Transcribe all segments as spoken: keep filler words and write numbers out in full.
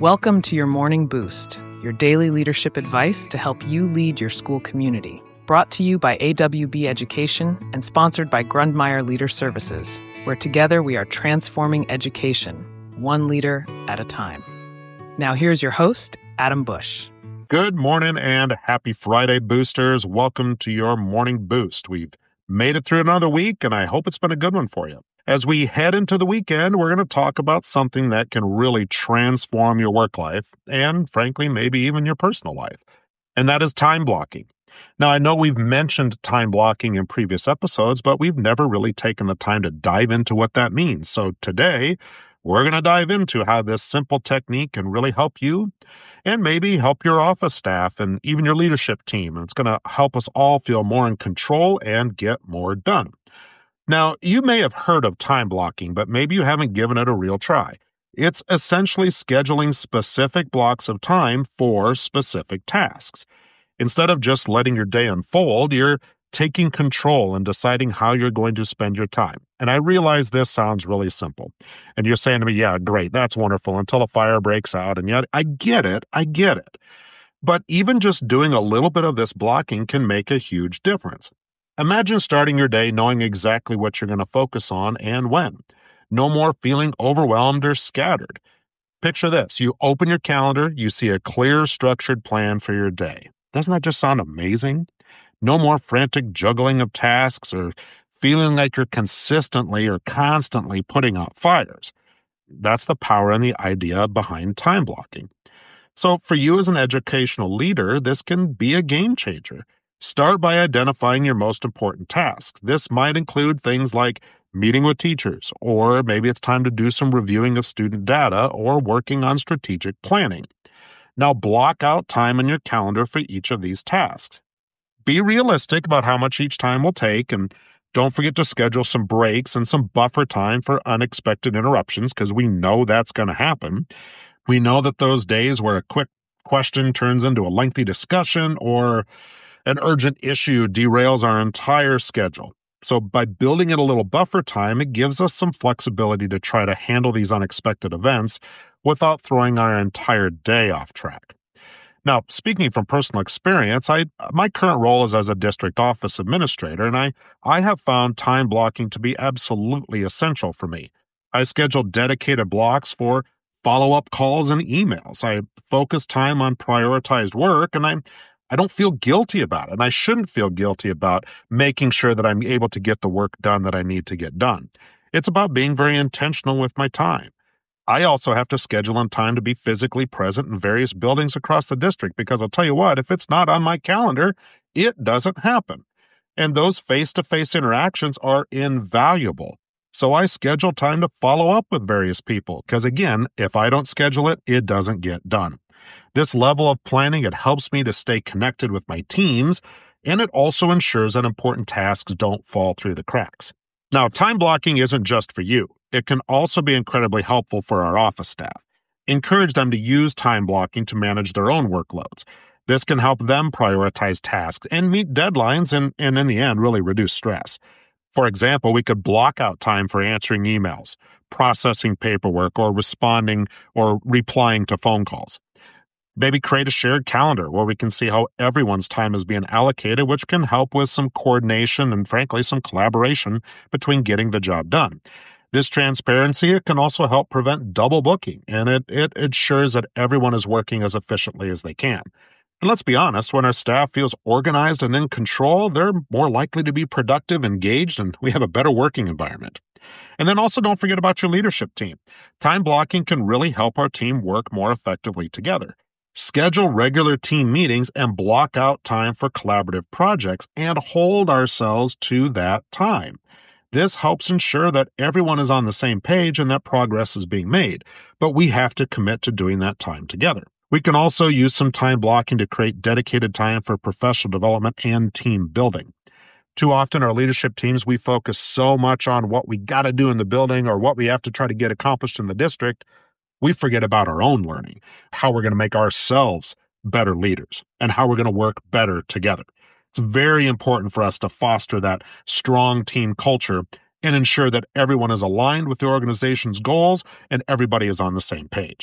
Welcome to your Morning Boost, your daily leadership advice to help you lead your school community. Brought to you by A W B Education and sponsored by Grundmeyer Leader Services, where together we are transforming education, one leader at a time. Now here's your host, Adam Bush. Good morning and happy Friday, boosters. Welcome to your Morning Boost. We've made it through another week, and I hope it's been a good one for you. As we head into the weekend, we're going to talk about something that can really transform your work life and, frankly, maybe even your personal life, and that is time blocking. Now, I know we've mentioned time blocking in previous episodes, but we've never really taken the time to dive into what that means. So today, we're going to dive into how this simple technique can really help you and maybe help your office staff and even your leadership team. And it's going to help us all feel more in control and get more done. Now, you may have heard of time blocking, but maybe you haven't given it a real try. It's essentially scheduling specific blocks of time for specific tasks. Instead of just letting your day unfold, you're taking control and deciding how you're going to spend your time. And I realize this sounds really simple. And you're saying to me, yeah, great, that's wonderful, until a fire breaks out. And yet, I get it, I get it. But even just doing a little bit of this blocking can make a huge difference. Imagine starting your day knowing exactly what you're going to focus on and when. No more feeling overwhelmed or scattered. Picture this. You open your calendar, you see a clear, structured plan for your day. Doesn't that just sound amazing? No more frantic juggling of tasks or feeling like you're consistently or constantly putting out fires. That's the power and the idea behind time blocking. So for you as an educational leader, this can be a game changer. Start by identifying your most important tasks. This might include things like meeting with teachers, or maybe it's time to do some reviewing of student data or working on strategic planning. Now block out time in your calendar for each of these tasks. Be realistic about how much each time will take, and don't forget to schedule some breaks and some buffer time for unexpected interruptions, because we know that's going to happen. We know that those days where a quick question turns into a lengthy discussion or an urgent issue derails our entire schedule. So by building in a little buffer time, it gives us some flexibility to try to handle these unexpected events without throwing our entire day off track. Now, speaking from personal experience, I my current role is as a district office administrator, and I, I have found time blocking to be absolutely essential for me. I schedule dedicated blocks for follow-up calls and emails. I focus time on prioritized work, and I I don't feel guilty about it, and I shouldn't feel guilty about making sure that I'm able to get the work done that I need to get done. It's about being very intentional with my time. I also have to schedule in time to be physically present in various buildings across the district, because I'll tell you what, if it's not on my calendar, it doesn't happen. And those face-to-face interactions are invaluable. So I schedule time to follow up with various people, because again, if I don't schedule it, it doesn't get done. This level of planning, it helps me to stay connected with my teams, and it also ensures that important tasks don't fall through the cracks. Now, time blocking isn't just for you. It can also be incredibly helpful for our office staff. Encourage them to use time blocking to manage their own workloads. This can help them prioritize tasks and meet deadlines and, and in the end, really reduce stress. For example, we could block out time for answering emails, processing paperwork, or responding or replying to phone calls. Maybe create a shared calendar where we can see how everyone's time is being allocated, which can help with some coordination and, frankly, some collaboration between getting the job done. This transparency, it can also help prevent double booking, and it, it ensures that everyone is working as efficiently as they can. And let's be honest, when our staff feels organized and in control, they're more likely to be productive, engaged, and we have a better working environment. And then also don't forget about your leadership team. Time blocking can really help our team work more effectively together. Schedule regular team meetings and block out time for collaborative projects and hold ourselves to that time. This helps ensure that everyone is on the same page and that progress is being made, but we have to commit to doing that time together. We can also use some time blocking to create dedicated time for professional development and team building. Too often, our leadership teams, we focus so much on what we got to do in the building or what we have to try to get accomplished in the district, we forget about our own learning, how we're going to make ourselves better leaders, and how we're going to work better together. It's very important for us to foster that strong team culture and ensure that everyone is aligned with the organization's goals and everybody is on the same page.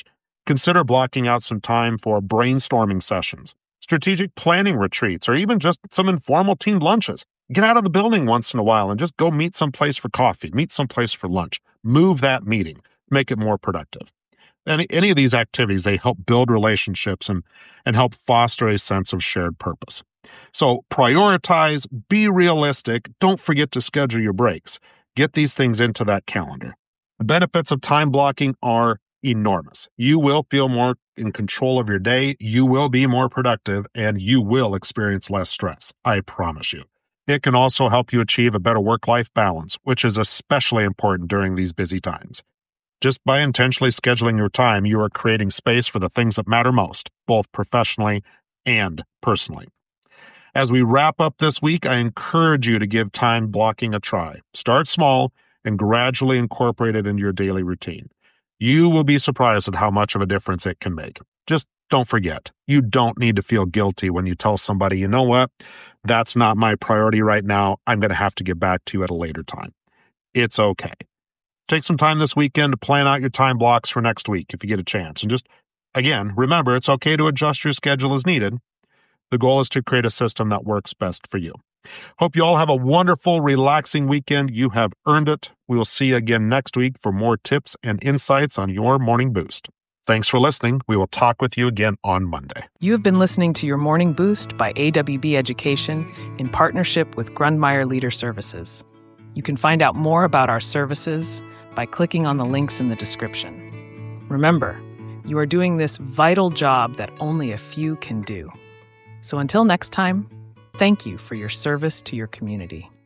Consider blocking out some time for brainstorming sessions, strategic planning retreats, or even just some informal team lunches. Get out of the building once in a while and just go meet someplace for coffee, meet someplace for lunch. Move that meeting, make it more productive. Any, any of these activities, they help build relationships and, and help foster a sense of shared purpose. So prioritize, be realistic, don't forget to schedule your breaks. Get these things into that calendar. The benefits of time blocking are enormous. You will feel more in control of your day, you will be more productive, and you will experience less stress. I promise you. It can also help you achieve a better work-life balance, which is especially important during these busy times. Just by intentionally scheduling your time, you are creating space for the things that matter most, both professionally and personally. As we wrap up this week, I encourage you to give time blocking a try. Start small and gradually incorporate it into your daily routine. You will be surprised at how much of a difference it can make. Just don't forget, you don't need to feel guilty when you tell somebody, you know what, that's not my priority right now. I'm going to have to get back to you at a later time. It's okay. Take some time this weekend to plan out your time blocks for next week if you get a chance. And just, again, remember, it's okay to adjust your schedule as needed. The goal is to create a system that works best for you. Hope you all have a wonderful, relaxing weekend. You have earned it. We will see you again next week for more tips and insights on your morning boost. Thanks for listening. We will talk with you again on Monday. You have been listening to Your Morning Boost by A W B Education in partnership with Grundmeyer Leader Services. You can find out more about our services by clicking on the links in the description. Remember, you are doing this vital job that only a few can do. So until next time, thank you for your service to your community.